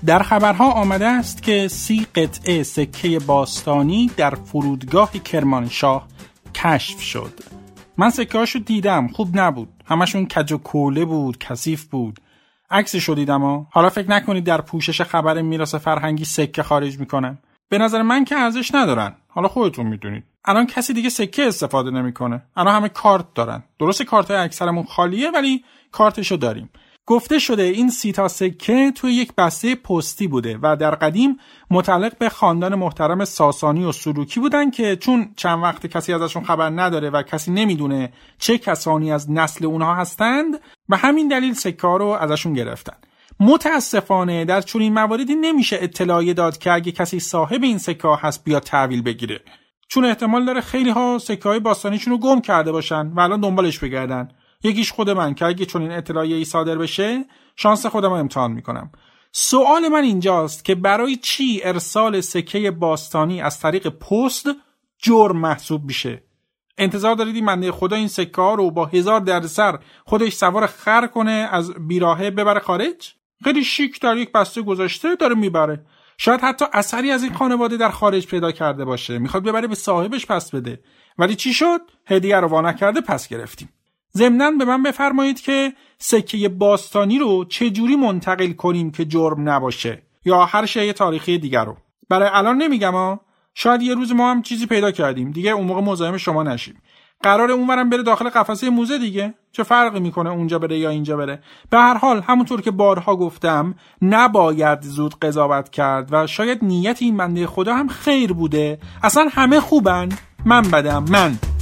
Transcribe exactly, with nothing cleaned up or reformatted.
در خبرها آمده است که سی قطعه سکه باستانی در فرودگاه کرمانشاه کشف شد. من سکه هاشو دیدم، خوب نبود، همشون کج و کوله بود، کثیف بود. عکسشو دیدم ها. حالا فکر نکنید در پوشش خبر میراث فرهنگی سکه خارج میکنم. به نظر من که ارزش ندارن. حالا خودتون میدونید. الان کسی دیگه سکه استفاده نمیکنه. الان همه کارت دارن. درسته کارتای اکثرمون خالیه ولی کارتشو داریم. گفته شده این سی تا سکه توی یک بسته پستی بوده و در قدیم متعلق به خاندان محترم ساسانی و سلوکی بودن که چون چند وقت کسی ازشون خبر نداره و کسی نمیدونه چه کسانی از نسل اونها هستند و همین دلیل سکه ها رو ازشون گرفتن. متاسفانه در چنین مواردی نمیشه اطلاعیه داد که اگه کسی صاحب این سکه ها هست بیا تحویل بگیره، چون احتمال داره خیلی ها سکه های باستانیشون رو گم کرده باشن و الان دنبالش بگردن. یکیش خود من که اگه چنین اطلاعیه‌ای صادر بشه شانس خودم رو امتحان میکنم. سوال من اینجاست که برای چی ارسال سکه باستانی از طریق پست جرم محسوب میشه؟ انتظار دارید این بنده خدا این سکه ها رو با هزار دردسر خودش سوار خر کنه از بیراهه ببره خارج؟ خیلی شیک در یک بسته گذاشته داره میبره. شاید حتی اثری از این خانواده در خارج پیدا کرده باشه، میخواد ببره به صاحبش پس بده، ولی چی شد؟ هدیه رو وا نکرده پس گرفتیم. ضمناً به من بفرمایید که سکه باستانی رو چه جوری منتقل کنیم که جرم نباشه یا هر شیء تاریخی دیگر رو. برای الان نمیگم ها، شاید یه روز ما هم چیزی پیدا کردیم دیگه اون موقع مزاحم شما نشیم. قراره اونورم بره داخل قفسه موزه دیگه، چه فرقی میکنه اونجا بره یا اینجا بره؟ به هر حال همونطور که بارها گفتم نباید زود قضاوت کرد و شاید نیت این بنده خدا هم خیر بوده. اصلا همه خوبن، من بدم، من